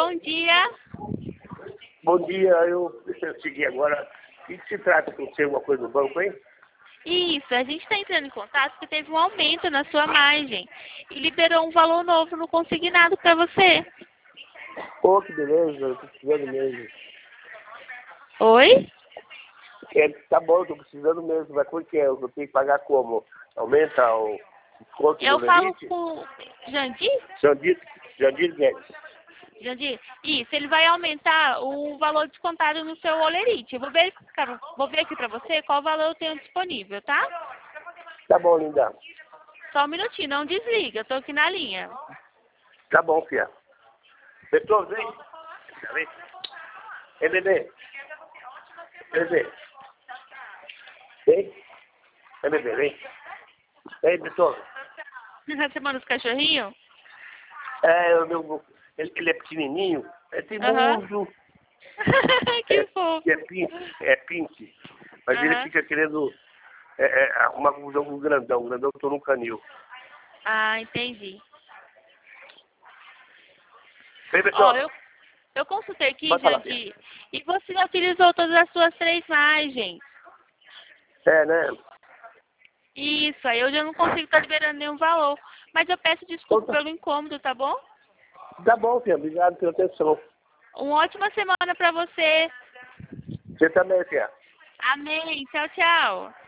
bom dia. Bom dia, deixa eu seguir agora. O que se trata com você, alguma coisa do banco, hein? Isso, a gente está entrando em contato porque teve um aumento na sua margem e liberou um valor novo no consignado para você. Pô, que beleza, eu tô precisando mesmo. Oi? Tá bom, eu tô precisando mesmo, mas por quê? Eu tenho que pagar como? Aumenta o desconto Eu do falo limite? com Jandir? Jandir Guedes. Jandir, isso, ele vai aumentar o valor descontado no seu olerite. Eu vou ver aqui para você qual valor eu tenho disponível, tá? Tá bom, linda. Só um minutinho, não desliga, eu tô aqui na linha. Tá bom, filha. Pessoal, vem. Vem. Ei, bebê. Bebê. Vem. Ei, bebê, vem. Ei, pessoal. Você manda os cachorrinhos? Ele é pequenininho, é Aham. teimoso. Que fofo. É pinche. Mas ele Aham. fica querendo arrumar confusão com o grandão. O grandão tô no canil. Ah, entendi. Vem, Ó, pessoal. eu consultei aqui, Pode falar, filha. Jandir, e você já utilizou todas as suas 3 margens. É, né? Isso, aí eu já não consigo estar liberando nenhum valor. Mas eu peço desculpa Então, pelo incômodo, tá bom? tá bom, filha. Obrigado pela atenção. Uma ótima semana pra você. Você também, filha. Amém. Tchau, tchau.